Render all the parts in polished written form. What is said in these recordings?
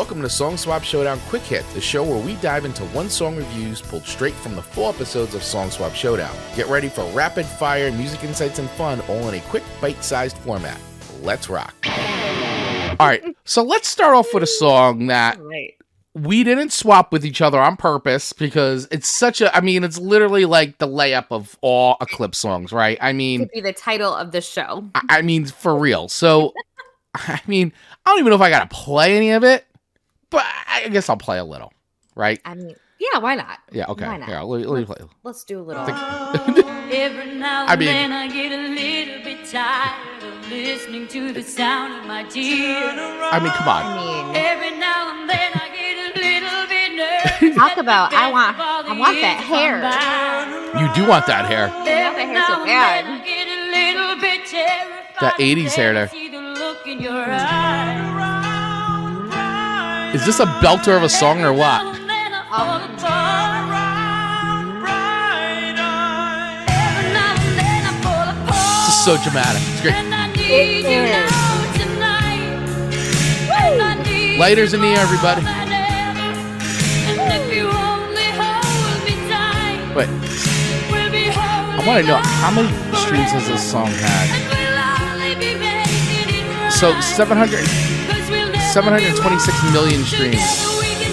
Welcome to Song Swap Showdown Quick Hit, the show where we dive into one song reviews pulled straight from the full episodes of Song Swap Showdown. Get ready for rapid fire music insights and fun, all in a quick bite-sized format. Let's rock. All right, so let's start off with a song that we didn't swap with each other on purpose because it's such a, it's literally like the layup of all Eclipse songs, right? Could be the title of the show. For real. So, I don't even know if I got to play any of it, but I guess I'll play a little, right? Yeah, why not? Yeah, okay. Why not? Here, let me play. Let's do a little. Every now and then I get a little bit tired of listening to the sound of my tears. Come on. Every now and then I get a little bit nervous. Talk about I want that hair. You do want that hair. I want that hair so bad. I get a little bit terrified. That 80s hair there. See the look in your eyes. Is this a belter of a song or what? This is so dramatic. It's great. It is. Lighters in the air, everybody. Wait. I want to know how many streams has this song had? So 726 million streams.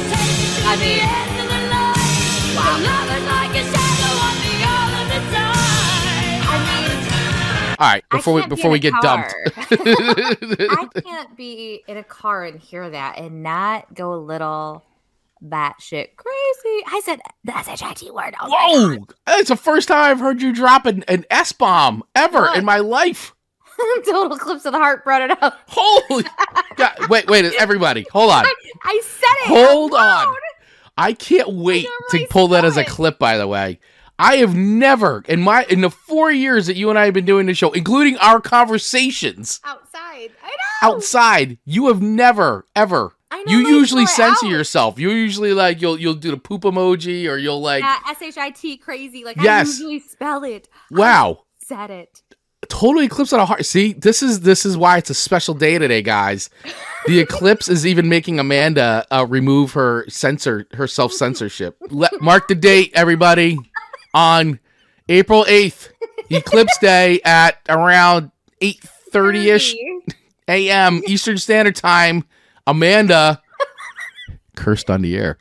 All right, before we get dumped. I can't be in a car and hear that and not go a little batshit crazy. I said the SHIT word. Oh, whoa! It's the first time I've heard you drop an S-bomb ever in my life. Total Eclipse of the Heart brought it up. Holy God. Wait, everybody. Hold on. I said it. Hold on. I can't wait to pull that as a clip, by the way. I have never, in the 4 years that you and I have been doing the show, including our conversations. Outside. I know. Outside. You have never, ever. I know. You usually censor yourself. You usually you'll do the poop emoji or you'll SHIT crazy. Yes. I usually spell it. Wow. I said it. Totally Eclipse of the Heart. See, this is why it's a special day today, guys. The Eclipse is even making Amanda remove her self-censorship. Mark the date, everybody, on April 8th, Eclipse Day at around 8:30ish a.m. Eastern Standard Time. Amanda cursed on the air.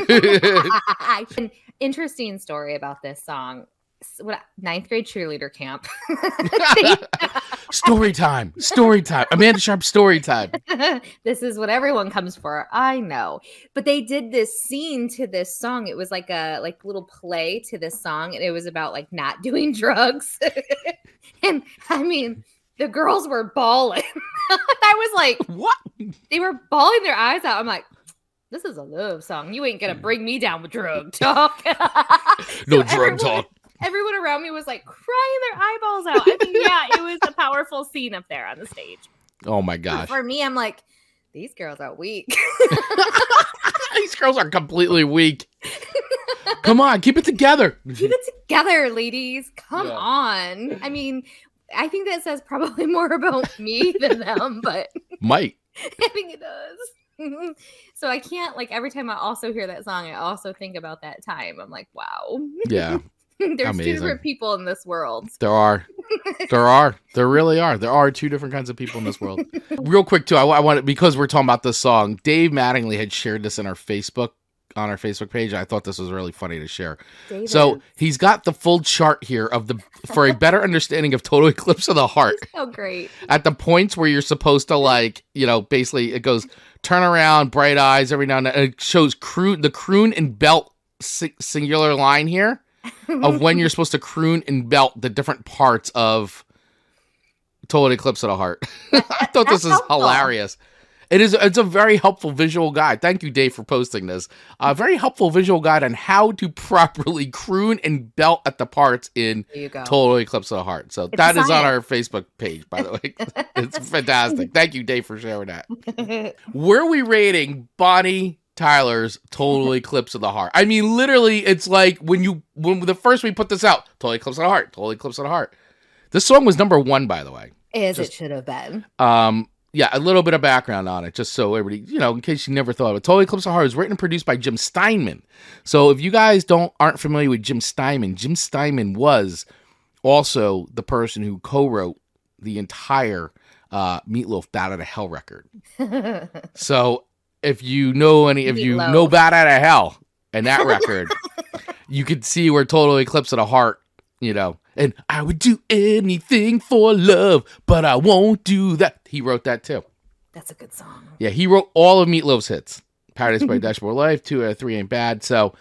An interesting story about this song. Ninth grade cheerleader camp. Story time. Amanda Sharp story time. This is what everyone comes for. I know. But they did this scene to this song. It was like a little play to this song. And it was about not doing drugs. And the girls were bawling. I was like, what? They were bawling their eyes out. I'm like, this is a love song. You ain't going to bring me down with drug talk. No drug talk. Everyone around me was crying their eyeballs out. It was a powerful scene up there on the stage. Oh my gosh. For me, I'm like, these girls are weak. These girls are completely weak. Come on, keep it together. Keep it together, ladies. Come on. I think that says probably more about me than them, but might. I think it does. So I can't every time I also hear that song, I also think about that time. I'm like, wow. Yeah. There's amazing. 2 different people in this world. There are. There really are. There are 2 different kinds of people in this world. Real quick, too, I want because we're talking about this song, Dave Mattingly had shared this on our Facebook page. I thought this was really funny to share. David. So he's got the full chart here for a better understanding of Total Eclipse of the Heart. So great. At the points where you're supposed to basically it goes turn around, bright eyes every now and then. And it shows the croon and belt singular line here. Of when you're supposed to croon and belt the different parts of Total Eclipse of the Heart. I thought this is hilarious. It's a very helpful visual guide. Thank you, Dave, for posting this. A very helpful visual guide on how to properly croon and belt at the parts in Total Eclipse of the Heart. So that is on our Facebook page, by the way. It's fantastic. Thank you, Dave, for sharing that. Where are we rating Bonnie Tyler's Total Eclipse of the Heart? Literally, it's like when the first we put this out, Total Eclipse of the Heart, Total Eclipse of the Heart. This song was number 1, by the way. It should have been. a little bit of background on it, just so everybody, in case you never thought of it. Total Eclipse of the Heart was written and produced by Jim Steinman. So if you guys aren't familiar with Jim Steinman was also the person who co-wrote the entire Meatloaf Bat Out of Hell record. So if you know know Bat Out of Hell and that record, you could see where Total Eclipse of the Heart, and I would do anything for love, but I won't do that. He wrote that too. That's a good song. Yeah, he wrote all of Meatloaf's hits. Paradise by Dashboard Life, 2 out of 3 Ain't Bad. So,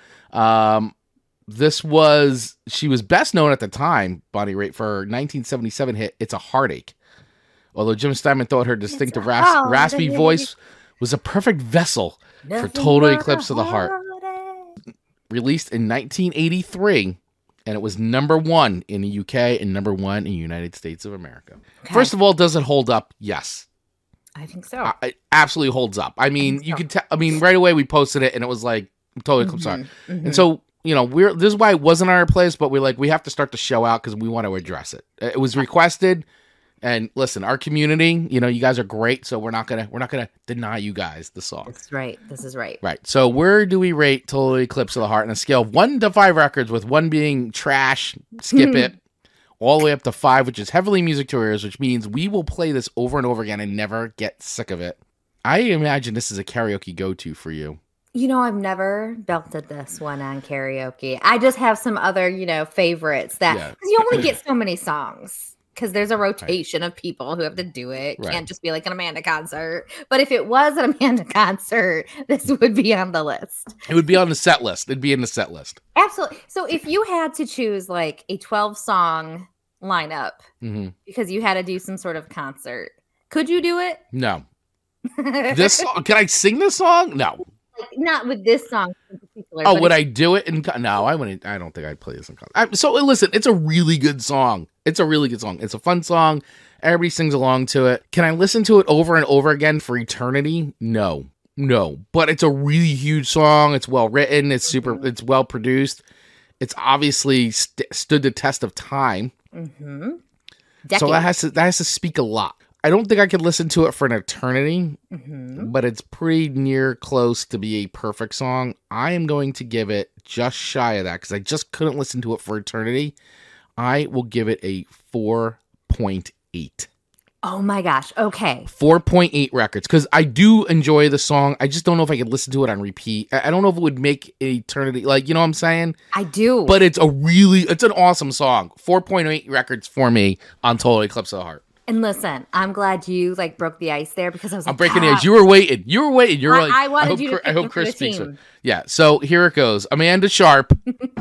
she was best known at the time, Bonnie Raitt, for her 1977 hit, It's a Heartache. Although Jim Steinman thought her distinctive raspy voice was a perfect vessel for Total Eclipse of the Heart. Released in 1983, and it was number 1 in the UK and number 1 in the United States of America. Okay. First of all, does it hold up? Yes. I think so. It absolutely holds up. I mean, you could tell. I mean, right away we posted it, and it was like Total Eclipse of the Heart. And so, this is why it wasn't on our place, but we have to start the show out because we want to address it. It was requested, and listen, our community, you guys are great, so we're not gonna deny you guys the song. That's right. This is right. Right. So where do we rate Total Eclipse of the Heart on a scale of 1 to 5 records, with 1 being trash, skip it, all the way up to 5, which is heavily music to our ears, which means we will play this over and over again and never get sick of it. I imagine this is a karaoke go-to for you. I've never belted this one on karaoke. I just have some other, favorites because you only get so many songs because there's a rotation of people who have to do it. Right. Can't just be like an Amanda concert. But if it was an Amanda concert, this would be on the list. It would be on the set list. It'd be in the set list. Absolutely. So if you had to choose like a 12-song lineup because you had to do some sort of concert, could you do it? No. This song, can I sing this song? No. Not with this song in particular. Oh, would I do it? No, I wouldn't. I don't think I'd play this in concert. So listen, it's a really good song. It's a fun song. Everybody sings along to it. Can I listen to it over and over again for eternity? No. But it's a really huge song. It's well written. It's it's well produced. It's obviously stood the test of time. So that has to speak a lot. I don't think I could listen to it for an eternity, but it's pretty near close to be a perfect song. I am going to give it just shy of that because I just couldn't listen to it for eternity. I will give it a 4.8. Oh my gosh. Okay. 4.8 records because I do enjoy the song. I just don't know if I could listen to it on repeat. I don't know if it would make eternity. Like, you know what I'm saying? I do. But it's an awesome song. 4.8 records for me on Total Eclipse of the Heart. And listen, I'm glad you broke the ice there because I was like, I'm breaking the ice. You were waiting. You're like, I wanted you to I hope Chris speaks. Yeah. So here it goes. Amanda Sharp.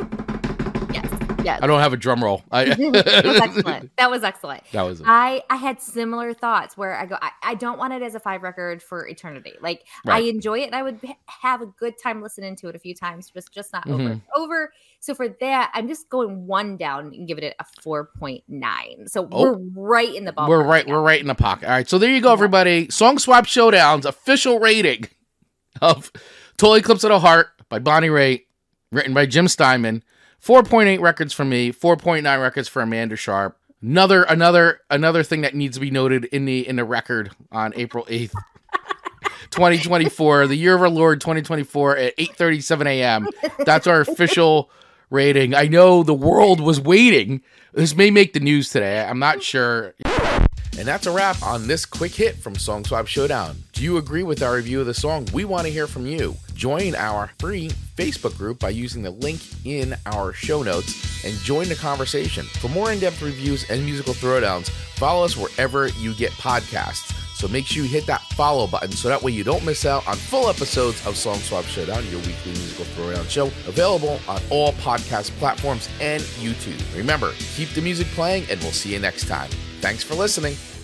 Yes. I don't have a drum roll. That was excellent. I had similar thoughts where I go, I don't want it as a 5 record for eternity. Like I enjoy it and I would have a good time listening to it a few times, just not over. So for that, I'm just going 1 down and giving it a 4.9. So we're right in the ballpark. We're right in the pocket. All right. So there you go, everybody. Song Swap Showdown's official rating of Total Eclipse of the Heart by Bonnie Raitt, written by Jim Steinman. 4.8 records for me, 4.9 records for Amanda Sharp. Another thing that needs to be noted in the record on April 8th, 2024, the year of our Lord 2024 at 8:37 a.m. That's our official rating. I know the world was waiting. This may make the news today. I'm not sure. And that's a wrap on this quick hit from Song Swap Showdown. Do you agree with our review of the song? We want to hear from you. Join our free Facebook group by using the link in our show notes and join the conversation. For more in-depth reviews and musical throwdowns, follow us wherever you get podcasts. So make sure you hit that follow button so that way you don't miss out on full episodes of Song Swap Showdown, your weekly musical throwdown show, available on all podcast platforms and YouTube. Remember, keep the music playing and we'll see you next time. Thanks for listening.